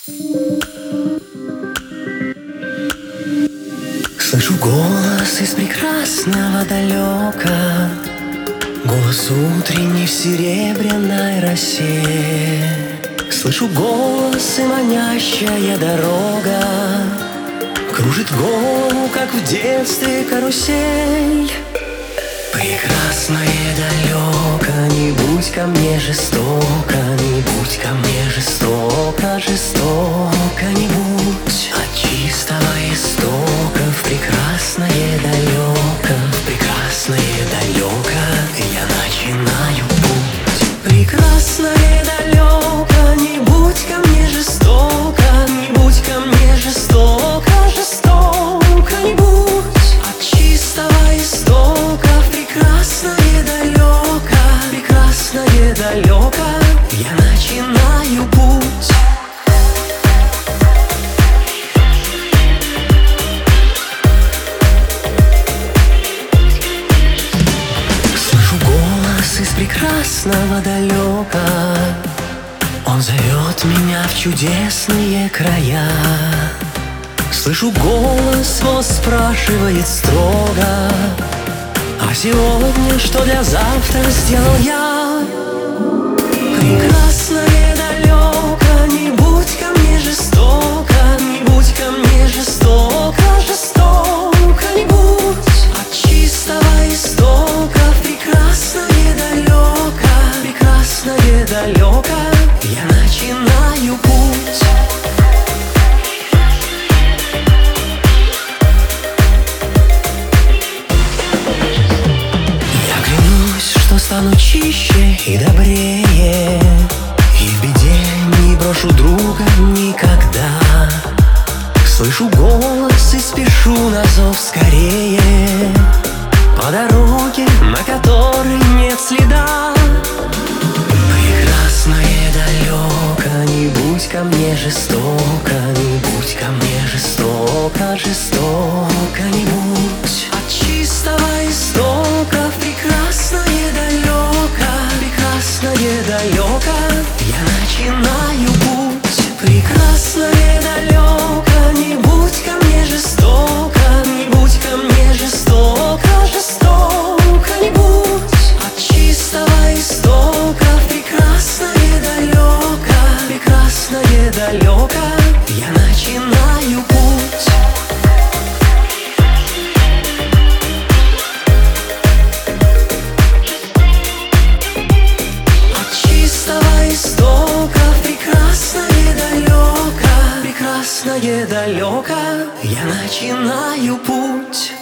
Слышу голос из прекрасного далека, голос утренний в серебряной росе. Слышу голос и манящая дорога кружит голову, как в детстве карусель. Прекрасное далеко, не будь ко мне жестоко, не будь ко мне жестоко, жестоко не будь. От чистого истока в прекрасное далеко, в прекрасное далеко я начинаю путь. Прекрасное далеко, не будь ко мне жестоко, не будь ко мне жестоко, жестоко не будь. От чистого истока в прекрасное далеко, прекрасное далеко я начинаю путь. Из прекрасного далека он зовет меня в чудесные края. Слышу голос, он спрашивает строго: а сегодня что для завтра сделал я? Прекрасное далеко, не будь ко мне жестоко, не будь ко мне жестоко, жестоко не будь. От чистого истока в прекрасное далеко, прекрасное далеко я начинаю путь. Я клянусь, что стану чище и добрее, и в беде не брошу друга никогда. Слышу голос и спешу на зов скорее, по дороге, на которой нет следа. Прекрасное далеко, не будь ко мне жестоко, не будь ко мне жестоко, жестоко не будь. От чистого истока в прекрасное далеко, прекрасное далеко я начинаю путь. Прекрасное далеко, не будь ко мне жестоко, не будь ко мне жестоко, жестоко не будь. От чистого истока в прекрасное далеко, прекрасное далеко я начинаю путь. От чистого истока в прекрасное далеко, прекрасное далеко я начинаю путь.